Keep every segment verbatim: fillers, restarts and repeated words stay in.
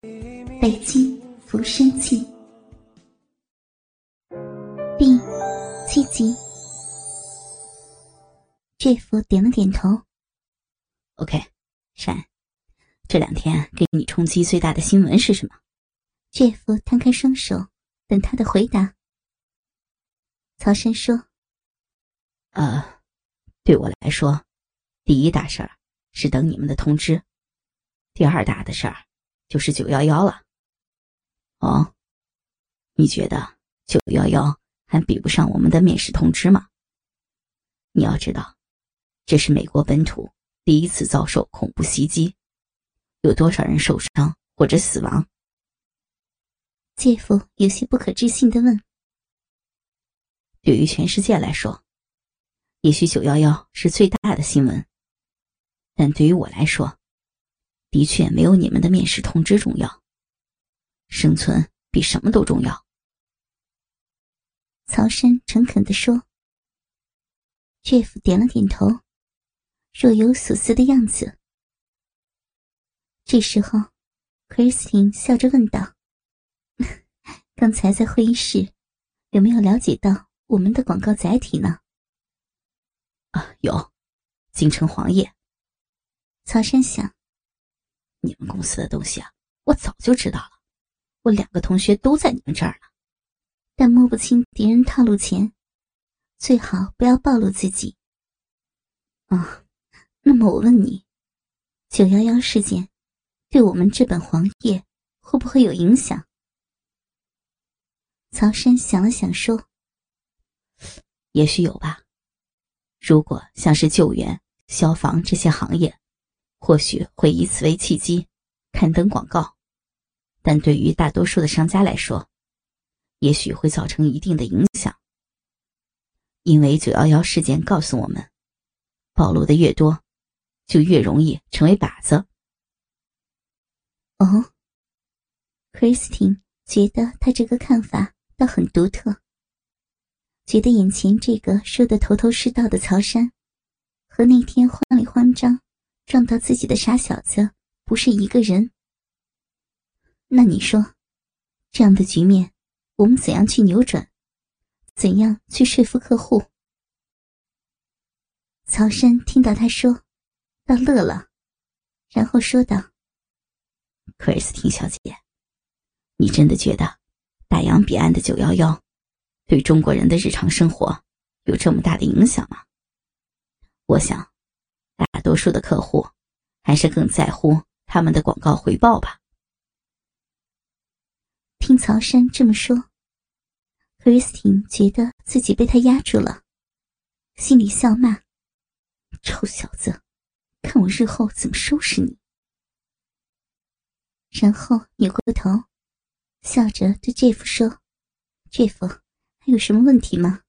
北京浮生记第七集。Jeff 点了点头。 OK， 闪，这两天给你冲击最大的新闻是什么？ Jeff 摊开双手等他的回答。曹山说， 呃，对我来说，第一大事儿是等你们的通知，第二大的事儿就是九一一了。哦，你觉得九一一还比不上我们的面试通知吗？你要知道，这是美国本土第一次遭受恐怖袭击，有多少人受伤或者死亡 ？Jeff 有些不可置信地问。 对于全世界来说，也许九一一是最大的新闻，但对于我来说，的确没有你们的面试通知重要。生存比什么都重要。 曹山诚恳地说。Jeff 点了点头，若有所思的样子。这时候 Christine 笑着问道，刚才在会议室有没有了解到我们的广告载体呢？ 啊，有，京城黄页。 曹山想， 你们公司的东西啊，我早就知道了，我两个同学都在你们这儿了。 但摸不清敌人套路前，最好不要暴露自己。啊，那么我问你，九一一事件对我们这本黄页会不会有影响？曹山想了想说， 也许有吧。如果像是救援、消防这些行业，或许会以此为契机刊登广告，但对于大多数的商家来说，也许会造成一定的影响。因为九一一事件告诉我们，暴露的越多，就越容易成为靶子。 哦 Christine 觉得他这个看法倒很独特，觉得眼前这个说得头头是道的曹山和那天慌里慌张撞到自己的傻小子不是一个人。那你说，这样的局面我们怎样去扭转？怎样去说服客户？曹山听到他说，倒乐了，然后说道， 克里斯汀小姐，你真的觉得大洋彼岸的九一一对中国人的日常生活有这么大的影响吗？我想大多数的客户还是更在乎他们的广告回报吧。 听曹山这么说， Christine 觉得自己被他压住了，心里笑骂，臭小子，看我日后怎么收拾你。然后扭过头，笑着对 Jeff 说， Jeff， 还有什么问题吗？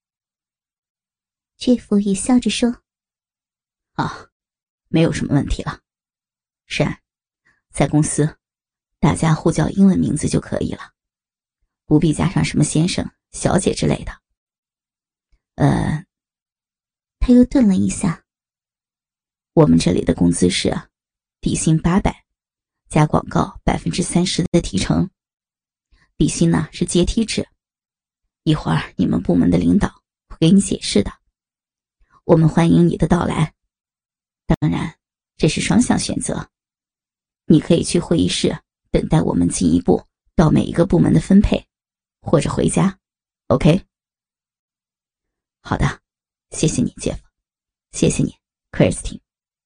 Jeff 也笑着说， 啊，没有什么问题了。闪，在公司大家互叫英文名字就可以了，不必加上什么先生、小姐之类的。呃， 他又顿了一下。 我们这里的工资是底薪八百，加广告百分之三十的提成。底薪呢是阶梯制，一会儿你们部门的领导会给你解释的。我们欢迎你的到来，当然这是双向选择，你可以去会议室等待我们进一步到每一个部门的分配，或者回家 OK。 好的，谢谢你 Jeff， 谢谢你 Christine。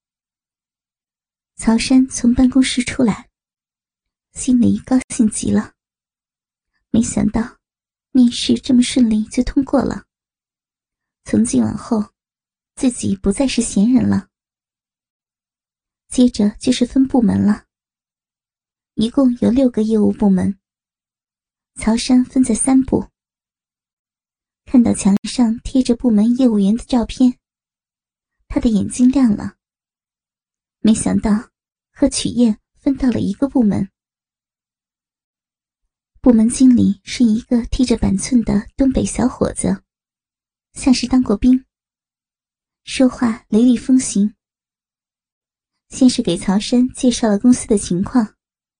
曹山从办公室出来，心里高兴极了，没想到面试这么顺利就通过了，从今往后自己不再是闲人了。接着就是分部门了，一共有六个业务部门，曹山分在三部。看到墙上贴着部门业务员的照片，他的眼睛亮了，没想到和曲燕分到了一个部门。部门经理是一个剃着板寸的东北小伙子，像是当过兵，说话雷厉风行。先是给曹山介绍了公司的情况，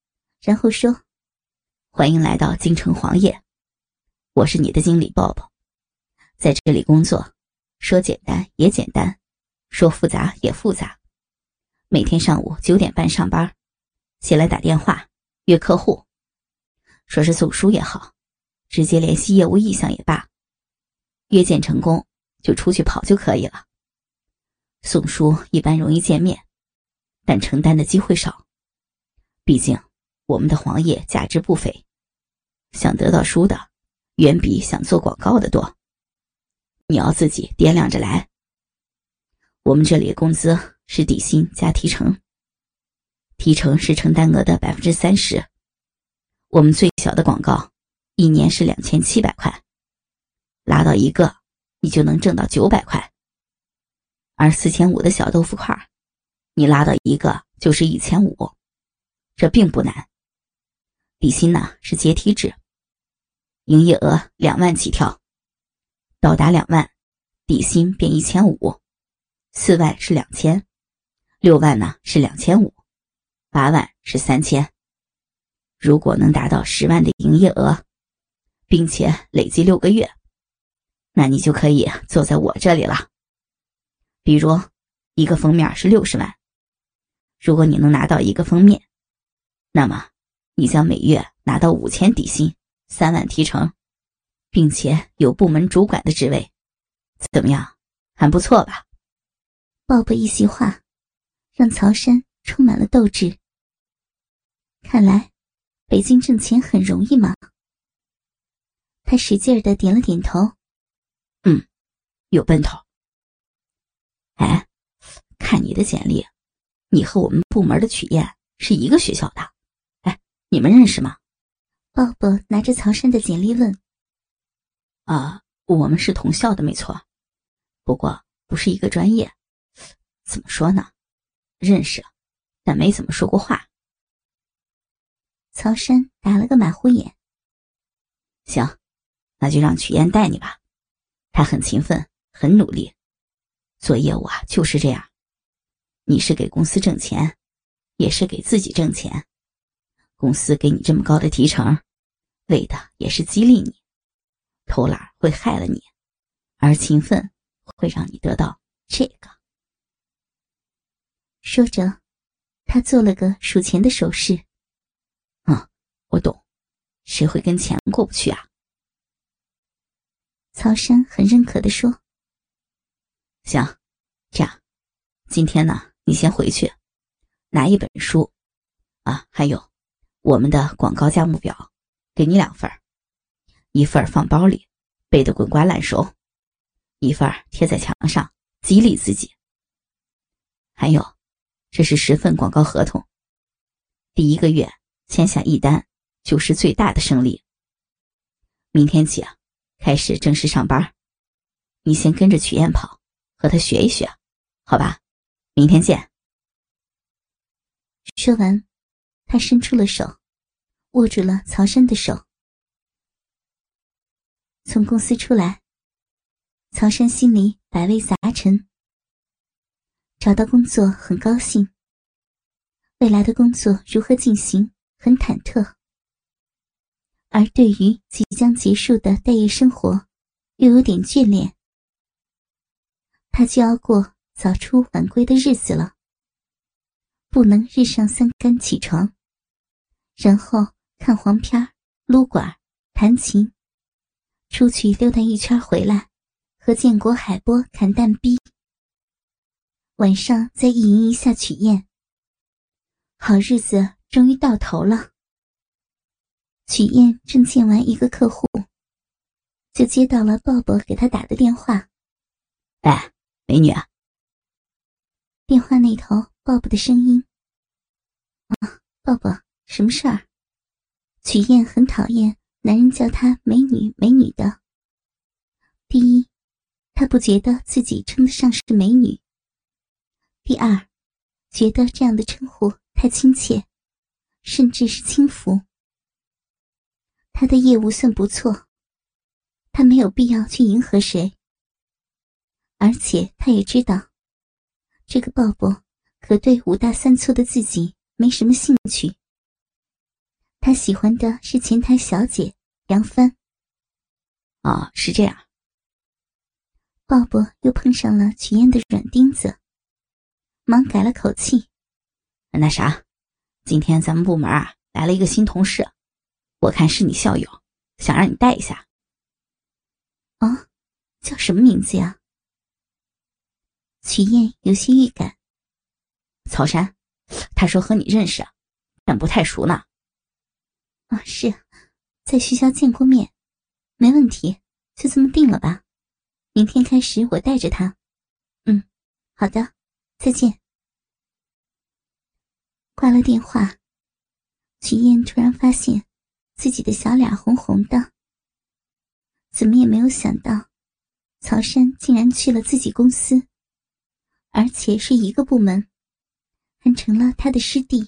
然后说： 欢迎来到京城黄业，我是你的经理鲍勃，在这里工作，说简单也简单，说复杂也复杂。每天上午九点半上班，先来打电话约客户，说是送书也好，直接联系业务意向也罢，约见成功就出去跑就可以了。送书一般容易见面，但承担的机会少，毕竟我们的黄业价值不菲，想得到书的远比想做广告的多，你要自己掂量着来。我们这里的工资是底薪加提成，提成是承担额的 百分之三十， 我们最小的广告一年是两千七百块，拉到一个你就能挣到九百块，而四千五的小豆腐块你拉到一个就是一千五，这并不难。底薪呢是阶梯制，营业额两万起跳，到达两万底薪变一千五，四万是两千，六万呢是两千五，八万是三千。如果能达到十万的营业额，并且累计六个月，那你就可以坐在我这里了。比如一个封面是六十万，如果你能拿到一个封面，那么你将每月拿到五千底薪，三万提成，并且有部门主管的职位，怎么样？还不错吧？ 鲍勃一席话让曹山充满了斗志。看来北京挣钱很容易嘛。他使劲地点了点头。 嗯，有奔头。哎，看你的简历，你和我们部门的曲燕是一个学校的，哎，你们认识吗？ 鲍勃拿着曹山的简历问。 啊，我们是同校的没错，不过不是一个专业。怎么说呢？认识，但没怎么说过话。 曹山打了个马虎眼。 行，那就让曲燕带你吧，她很勤奋，很努力，做业务啊就是这样，你是给公司挣钱，也是给自己挣钱。公司给你这么高的提成，为的也是激励你，偷懒会害了你，而勤奋会让你得到这个。 说着，他做了个数钱的手势。 嗯，我懂，谁会跟钱过不去啊？ 曹山很认可地说。 行，这样，今天呢，你先回去，拿一本书，啊，还有我们的广告价目表，给你两份，一份放包里，背得滚瓜烂熟，一份贴在墙上，激励自己。还有，这是十份广告合同，第一个月签下一单就是最大的胜利。明天起啊，开始正式上班，你先跟着曲燕跑，和她学一学，好吧？明天见。 说完，他伸出了手，握住了曹山的手。从公司出来，曹山心里百味杂陈。找到工作很高兴，未来的工作如何进行很忐忑，而对于即将结束的待业生活又有点眷恋。他就要过早出晚归的日子了，不能日上三竿起床，然后看黄片、撸管、弹琴，出去溜达一圈回来，和建国海波砍蛋逼，晚上再意淫一下曲燕。好日子终于到头了。曲燕正见完一个客户，就接到了鲍勃给她打的电话。 哎，美女啊。 电话那头鲍勃的声音。啊，鲍勃，什么事儿？曲燕很讨厌男人叫她美女美女的。第一，她不觉得自己称得上是美女。第二，觉得这样的称呼太亲切，甚至是轻浮。他的业务算不错，他没有必要去迎合谁。而且他也知道，这个鲍勃可对五大三粗的自己没什么兴趣。 他喜欢的是前台小姐杨帆。 哦，是这样。 鲍勃又碰上了曲燕的软钉子，忙改了口气。 那啥，今天咱们部门啊来了一个新同事，我看是你校友，想让你带一下。 哦，叫什么名字呀？曲燕有些预感。 曹山，他说和你认识，但不太熟呢。 啊，是，在学校见过面，没问题，就这么定了吧。明天开始我带着他。嗯，好的，再见。挂了电话，曲燕突然发现自己的小脸红红的，怎么也没有想到曹山竟然去了自己公司，而且是一个部门，还成了他的师弟。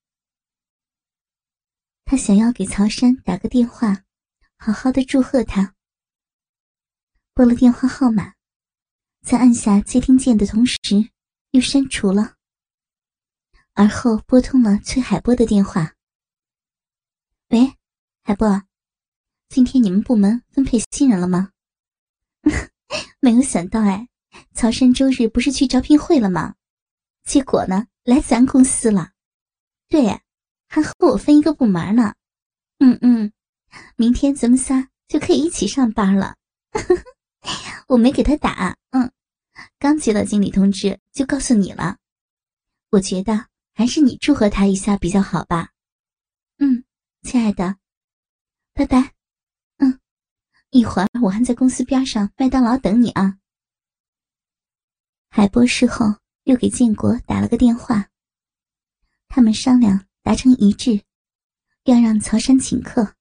他想要给曹山打个电话，好好的祝贺他。拨了电话号码，在按下接听键的同时又删除了，而后拨通了崔海波的电话。喂，海波，今天你们部门分配新人了吗？没有想到哎，曹山周日不是去招聘会了吗？结果呢，来咱公司了。对，还和我分一个部门呢。嗯嗯，明天咱们仨就可以一起上班了。我没给他打，嗯，刚接到经理通知就告诉你了。我觉得还是你祝贺他一下比较好吧。嗯，亲爱的，拜拜。嗯，一会儿我还在公司边上麦当劳等你啊。海波事后又给建国打了个电话，他们商量达成一致，要让曹山请客。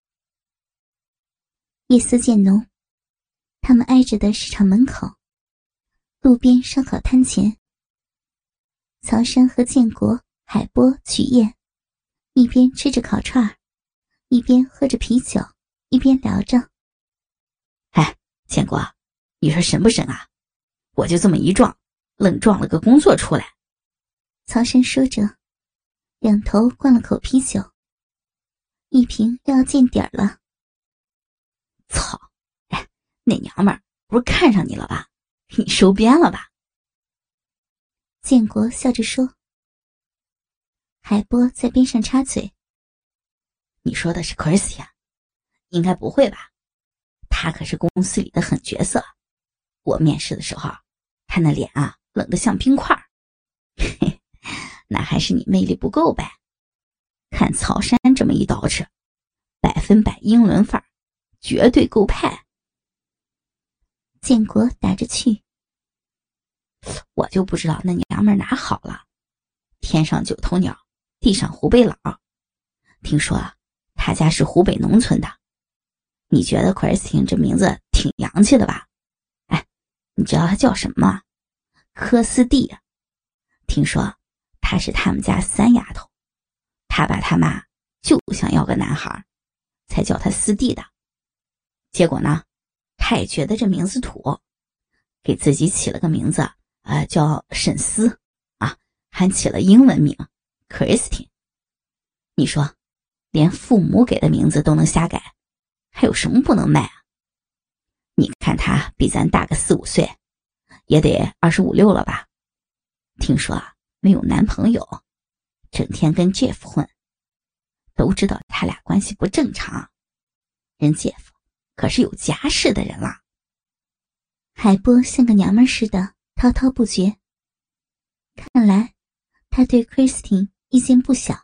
夜色渐浓，他们挨着的市场门口，路边烧烤摊前，曹山和建国、海波、曲燕一边吃着烤串，一边喝着啤酒，一边聊着。 哎，建国，你说神不神啊？我就这么一撞，愣撞了个工作出来。 曹山说着，仰头灌了口啤酒，一瓶又要见底儿了。 操！哎，那娘们儿不是看上你了吧？你收编了吧？ 建国笑着说。海波在边上插嘴：“ 你说的是 Christian？ 应该不会吧？他可是公司里的狠角色。我面试的时候，他那脸啊冷得像冰块。嘿，那还是你魅力不够呗。看曹山这么一捯饬，百分百英伦范儿，绝对够派。” 建国打着趣：“ 我就不知道那娘们儿哪好了，天上九头鸟，地上湖北佬。听说啊，他家是湖北农村的。你觉得 Christine 这名字挺洋气的吧？哎，你知道他叫什么吗？科斯蒂。听说他是他们家三丫头，他爸他妈就想要个男孩，才叫他斯蒂的。结果呢，他也觉得这名字土，给自己起了个名字，呃，叫沈思啊，还起了英文名 Christine。你说，连父母给的名字都能瞎改，还有什么不能卖啊？你看他比咱大个四五岁，也得二十五六了吧？听说啊，没有男朋友，整天跟 Jeff 混，都知道他俩关系不正常。人 Jeff 可是有家室的人了。 海波像个娘们似的滔滔不绝，看来他对 Christine 意见不小。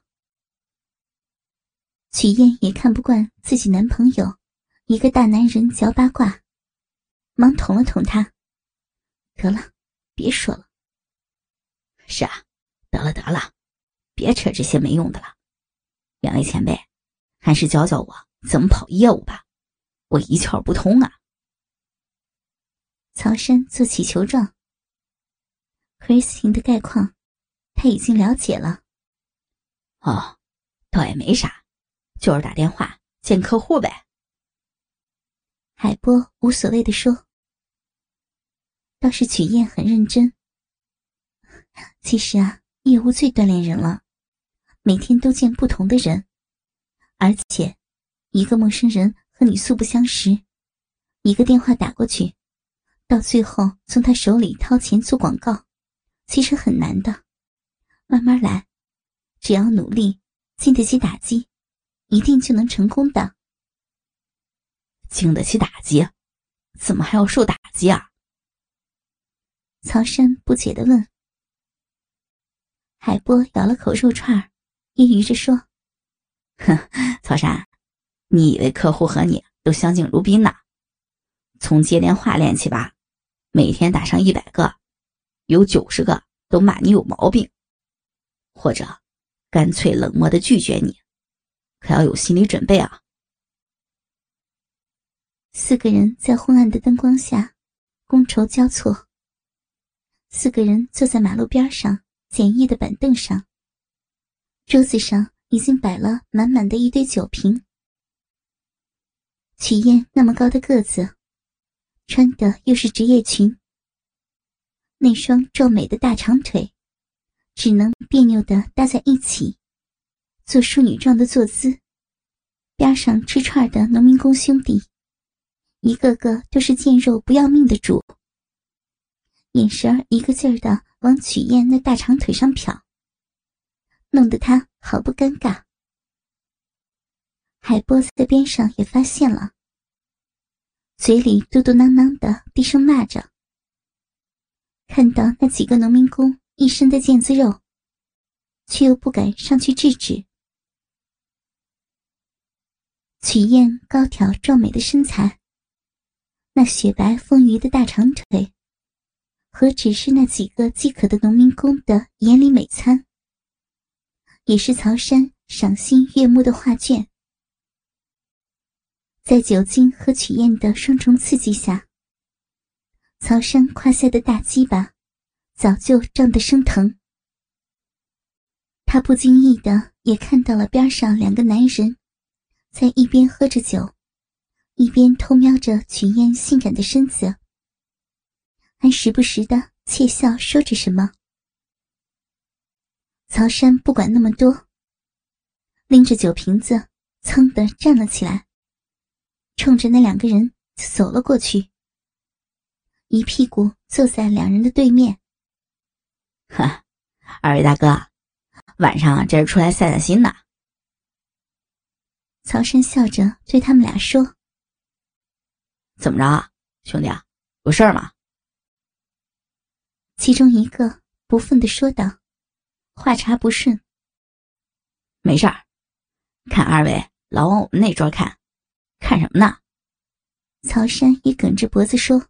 曲燕也看不惯自己男朋友一个大男人嚼八卦，忙捅了捅他：“得了，别说了。”“ 是啊，得了得了，别扯这些没用的了。两位前辈，还是教教我怎么跑业务吧，我一窍不通啊。” 曹山做起球状。Christine 的概况他已经了解了。 哦，倒也没啥，就是打电话见客户呗。 海波无所谓地说。倒是曲燕很认真。其实啊，业务最锻炼人了，每天都见不同的人， 而且一个陌生人和你素不相识，一个电话打过去，到最后从他手里掏钱做广告，其实很难的。慢慢来，只要努力，经得起打击，一定就能成功的。 经得起打击？怎么还要受打击啊？ 曹山不解地问。海波咬了口肉串，揶揄着说： 哼，曹山，你以为客户和你都相敬如宾呢？从接电话练起吧，每天打上一百个，有九十个都骂你有毛病，或者干脆冷漠地拒绝你，可要有心理准备啊。 四个人在昏暗的灯光下觥筹交错，四个人坐在马路边上简易的板凳上，桌子上已经摆了满满的一堆酒瓶。曲燕那么高的个子，穿的又是职业裙，那双壮美的大长腿只能别扭地搭在一起，做淑女状的坐姿。边上吃串的农民工兄弟，一个个都是见肉不要命的主，眼神一个劲儿地往曲燕那大长腿上瞟，弄得他好不尴尬。海波在边上也发现了，嘴里嘟嘟囔囔的低声骂着。看到那几个农民工一身的腱子肉，却又不敢上去制止。曲燕高挑壮美的身材，那雪白丰腴的大长腿，何止是那几个饥渴的农民工的眼里美餐，也是曹山赏心悦目的画卷。在酒精和曲燕的双重刺激下，曹山胯下的大鸡巴早就胀得生疼。他不经意的也看到了边上两个男人在一边喝着酒，一边偷瞄着曲燕性感的身子，还时不时的窃笑说着什么。曹山不管那么多，拎着酒瓶子噌地站了起来，冲着那两个人就走了过去，一屁股坐在两人的对面。 哈，二位大哥，晚上这是出来散散心呢。 曹山笑着对他们俩说： 怎么着，兄弟啊，有事儿吗？ 其中一个不忿地说道，话茬不顺。 没事儿，看二位老往我们那桌看，看什么呢？ 曹山也梗着脖子说。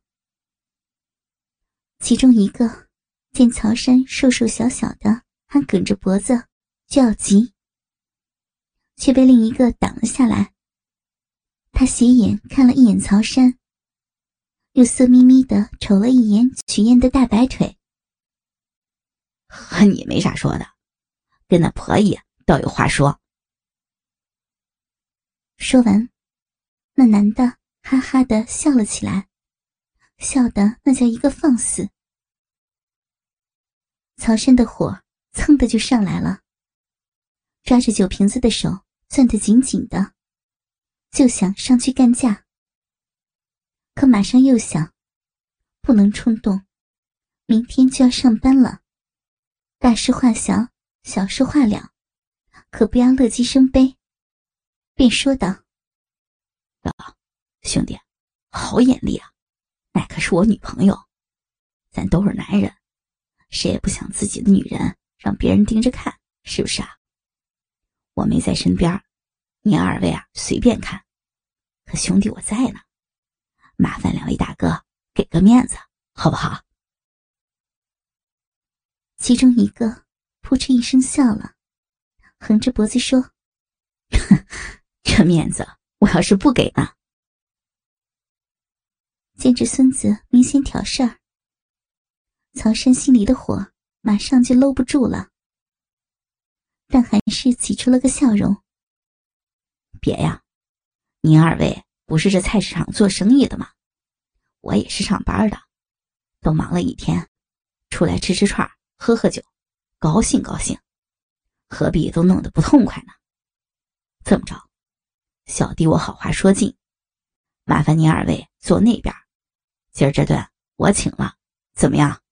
其中一个见曹山瘦瘦小小的还梗着脖子就要急，却被另一个挡了下来。他斜眼看了一眼曹山，又色眯眯地瞅了一眼曲燕的大白腿。 和你没啥说的，跟那婆姨倒有话说。 说完，那男的哈哈地笑了起来，笑得那叫一个放肆。曹山的火噌的就上来了，抓着酒瓶子的手攥得紧紧的，就想上去干架。可马上又想，不能冲动，明天就要上班了，大事化小，小事化了，可不要乐极生悲，便说道： 老兄弟，好眼力啊，那可是我女朋友，咱都是男人，谁也不想自己的女人让别人盯着看，是不是啊？我没在身边，你二位啊随便看，可兄弟我在呢，麻烦两位大哥给个面子好不好？ 其中一个扑哧一声笑了，横着脖子说： 这面子我要是不给呢？ 见这孙子明显挑事儿，曹山心里的火马上就搂不住了，但还是挤出了个笑容。 别呀，您二位不是这菜市场做生意的吗？我也是上班的，都忙了一天，出来吃吃串，喝喝酒，高兴高兴，何必都弄得不痛快呢？这么着， 小弟我好话说尽，麻烦您二位坐那边，今儿这顿我请了，怎么样？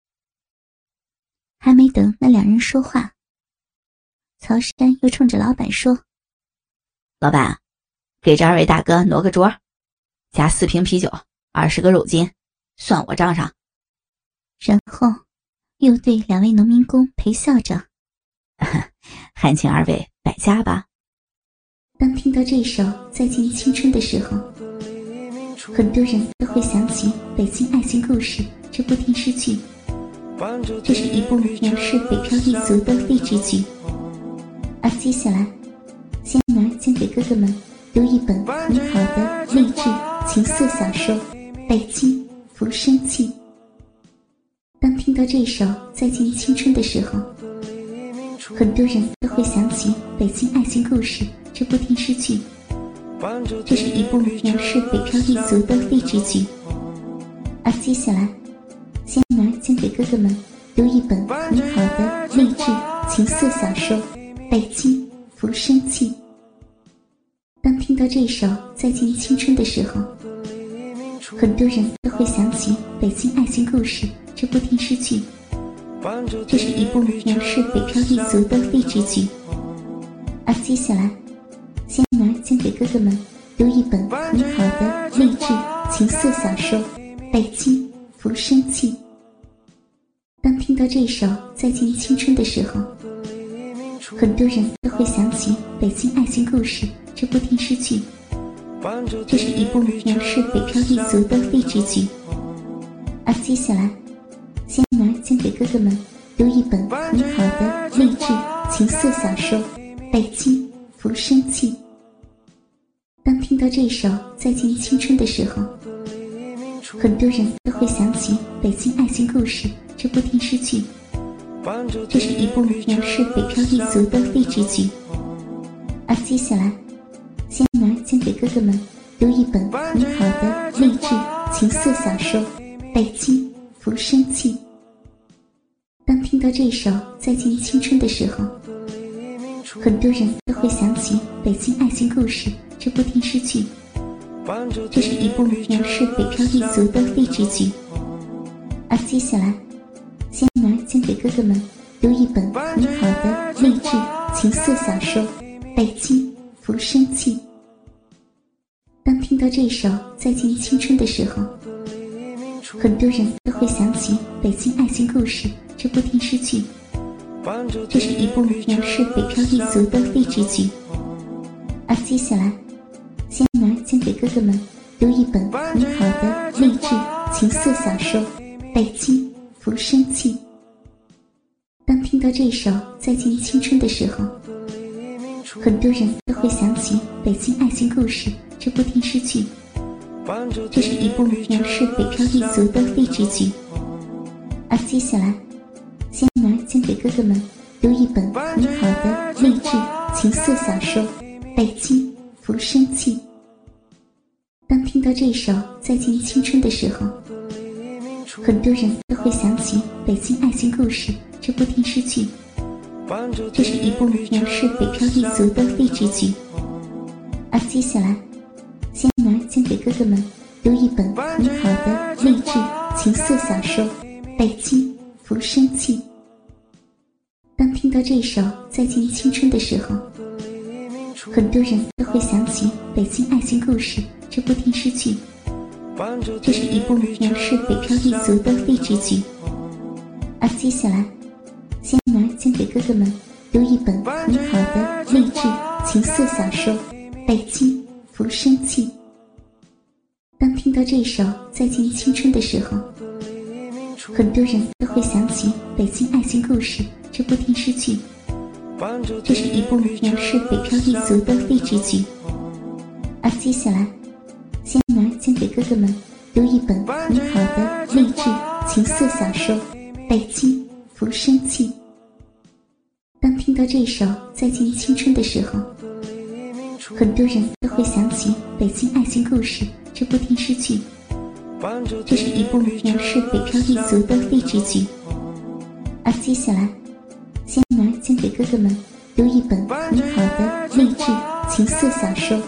还没等那两人说话，曹山又冲着老板说： 老板，给这二位大哥挪个桌，加四瓶啤酒，二十个肉筋，算我账上。 然后又对两位农民工陪笑着： 还请二位百家吧。 当听到这首《再见青春》的时候，很多人都会想起《北京爱情故事》这部电视剧。这是一部描述北漂一族的励志剧，而接下来仙儿将给哥哥们读一本很好的励志情色小说《北京浮生记》。当听到这首《再见青春》的时候，很多人都会想起《北京爱情故事》这部电视剧。这是一部描述北漂一族的励志剧，而接下来仙儿将给哥哥们读一本很好的励志情色小说《北京浮生记》。当听到这首《再见青春》的时候，很多人都会想起《北京爱情故事》这部电视剧。这是一部描述北漂一族的励志剧，而接下来仙儿将给哥哥们读一本很好的励志情色小说《北京浮生记》。当听到这首《再见青春》的时候，很多人都会想起《北京爱情故事》这部电视剧。这是一部描述北漂一族的励志剧，而接下来仙儿将给哥哥们读一本很好的励志情色小说《北京浮生记》。当听到这首《再见青春》的时候，很多人都会想起《北京爱情故事》这部电视剧。这是一部描述北漂一族的励志剧，而接下来仙儿将给哥哥们读一本很好的励志情色小说《北京浮生记》。当听到这首《再见青春》的时候，很多人都会想起《北京爱情故事》这部电视剧。这是一部描述北漂一族的励志剧，而接下来仙儿将给哥哥们读一本很好的励志情色小说《北京浮生记》。当听到这首《再见青春》的时候，很多人都会想起《北京爱情故事》这部电视剧。这是一部描述北漂一族的励志剧，而接下来仙儿将给哥哥们读一本很好的励志情色小说《北京浮生记》。当听到这首《再见青春》的时候，很多人都会想起《北京爱情故事》这部电视剧。这是一部描述北漂一族的励志剧，而接下来仙儿将给哥哥们读一本很好的励志情色小说《北京浮生记》。当听到这首《再见青春》的时候，很多人都会想起《北京爱情故事》这部电视剧。这是一部描述北漂一族的励志剧，而接下来仙儿将给哥哥们读一本很好的励志情色小说《北京浮生记》。当听到这首《再见青春》的时候，很多人都会想起《北京爱情故事》这部电视剧。这是一部描述北漂一族的励志剧，而接下来仙儿将给哥哥们读一本很好的励志情色小说《北京浮生记》。当听到这首《再见青春》的时候，很多人都会想起《北京爱情故事》这部电视剧。这是一部描述北漂一族的励志剧，而接下来仙儿将给哥哥们读一本很好的励志情色小说《北京浮生记》。当听到这首《再见青春》的时候，很多人都会想起《北京爱情故事》这部电视剧。这是一部描述北漂一族的励志剧，而接下来仙儿将给哥哥们读一本很好的励志情色小说《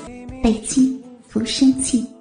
带金、福生记。